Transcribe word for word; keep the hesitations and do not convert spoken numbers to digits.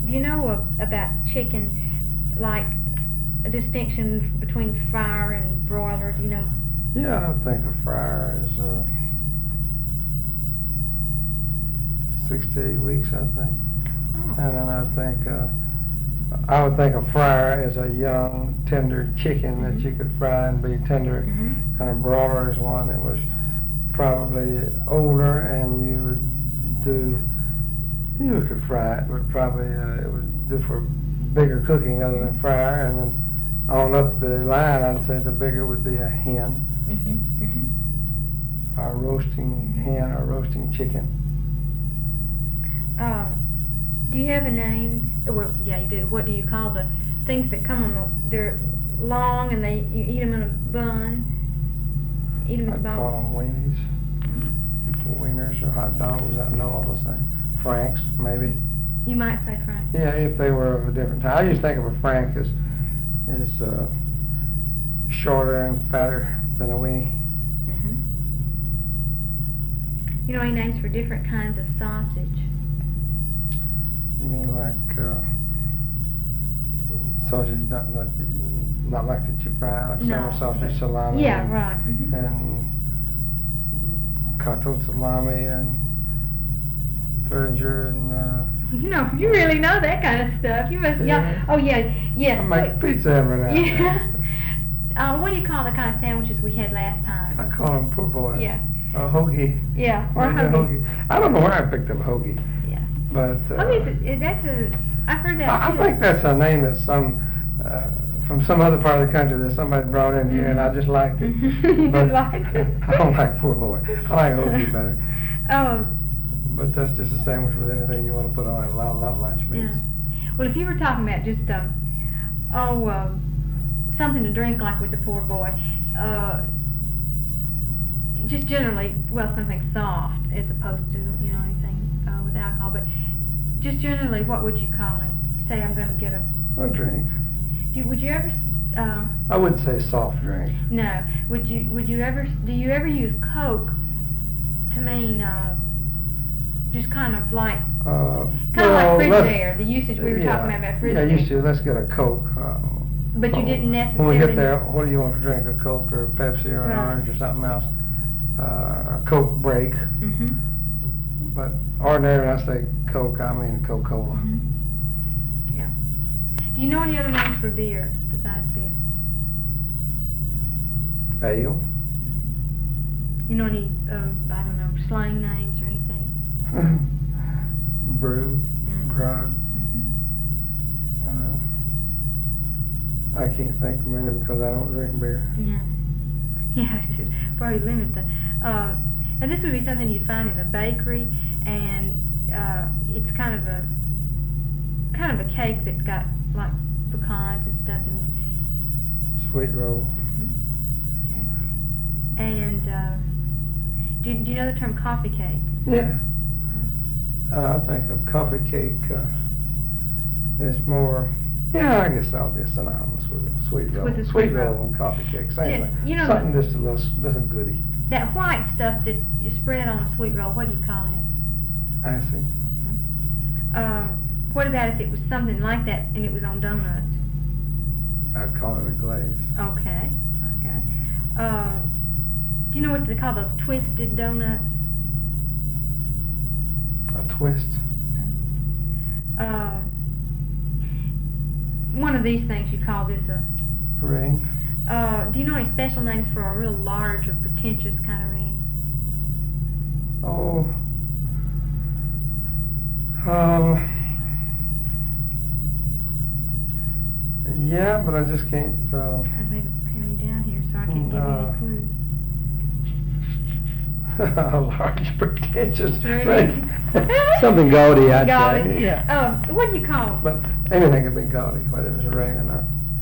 do you know uh, about chicken, like a distinction between fryer and broiler? Do you know? Yeah, I think a fryer is uh, six to eight weeks, I think. Oh. And then I think, uh, I would think a fryer is a young, tender chicken Mm-hmm. that you could fry and be tender. Mm-hmm. And a broiler is one that was probably older, and you would do, you could fry it, but probably uh, it would do for bigger cooking other than fryer. And then on up the line, I'd say the bigger would be a hen, Mm-hmm. Mm-hmm. or a roasting hen or roasting chicken. Uh, do you have a name? Well, yeah, you do. What do you call the things that come on the? They're long and they you eat them in a bun. Eat them in a I'd call bun. them weenies, wieners or hot dogs. I know all the same. Franks, maybe. You might say Frank. Yeah, if they were of a different type. I used to think of a Frank as is uh, shorter and fatter than a weenie. Mm-hmm. You know any names for different kinds of sausage? You mean like uh, sausage, not not not like that you fry, like No, summer sausage, but- salami, Yeah, and, right. Mm-hmm. and cotto salami and Thuringer and. Uh, You know, you really know that kind of stuff. You must, yeah. Yeah. Oh, yeah, yeah. I make pizza every now and then. Yeah. Uh, what do you call the kind of sandwiches we had last time? I call them poor boys. Yeah, A hoagie. yeah. Or Maybe a hoagie. hoagie. I don't know where I picked up hoagie, Yeah. but uh, Hoagie, is, that's a. I've heard that I, I too. think that's a name that some uh, from some other part of the country that somebody brought in here, and I just liked it. You But liked it? I don't like poor boy. I like hoagie better. Um. But that's just a sandwich with anything you want to put on it. A lot, a lot of lunch meats. Yeah. Well, if you were talking about just um, oh, uh, something to drink like with the poor boy, uh, just generally, well, something soft as opposed to you know anything uh, with alcohol, but just generally, what would you call it? Say I'm going to get a. A drink. Do you, would you ever? Uh, I would say soft drink. no. Would you? Would you ever? Do you ever use Coke to mean? Uh, Just kind of like, Uh, kind well, of like let's- Frigidaire, the usage we were yeah, talking about, about Yeah, Frigidaire. used to. Let's get a Coke. Uh, But you oh, didn't necessarily. When we get there, what do you want to drink? A Coke or a Pepsi or an Right. orange or something else? Uh, a Coke break. Mm-hmm. But ordinarily, when I say Coke, I mean Coca-Cola. Mm-hmm. Yeah. Do you know any other names for beer besides beer? Ale. You know any, um, I don't know, slang names or anything? Brew. Mm. Grog. Mm-hmm. Uh, I can't think of many because I don't drink beer. Yeah. Yeah, I should probably limit the. Uh, and this would be something you'd find in a bakery, and uh, it's kind of a kind of a cake that's got like pecans and stuff in. Sweet roll. Mm-hmm. Okay. And uh, do do you know the term coffee cake? Yeah. Uh, I think a coffee cake uh, is more. Yeah, I guess that'll be synonymous with a sweet roll. With a sweet sweet roll roll. and coffee cake, same Yeah, thing. you know Something just a little, just a goodie. That white stuff that you spread on a sweet roll, what do you call it? Icing. Uh, what about if it was something like that and it was on donuts? I'd call it a glaze. Okay, okay. Uh, do you know what they call those twisted donuts? A twist. Uh, one of these things you call this a. A ring. Uh, do you know any special names for a real large or pretentious kind of ring? Oh. Uh, yeah, but I just can't. Uh, I made it handy down here so I can't give you Uh, any clues. a large pretentious Really? ring. Something gaudy, I'd Gaudy. say. Yeah. Um, what do you call? But anything could be gaudy, whether it was a ring or not.